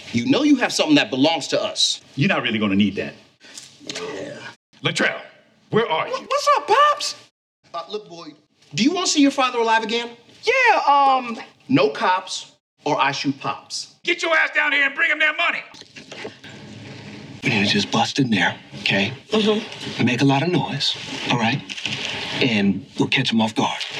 You know you have something that belongs to us. You're not really gonna need that. Yeah. Latrell, where are you? What's up, Pops? Look, boy, do you want to see your father alive again? Yeah, No cops, or I shoot pops. Get your ass down here and bring him their money. You just bust in there, okay? Mm-hmm. Make a lot of noise, all right? And we'll catch him off guard.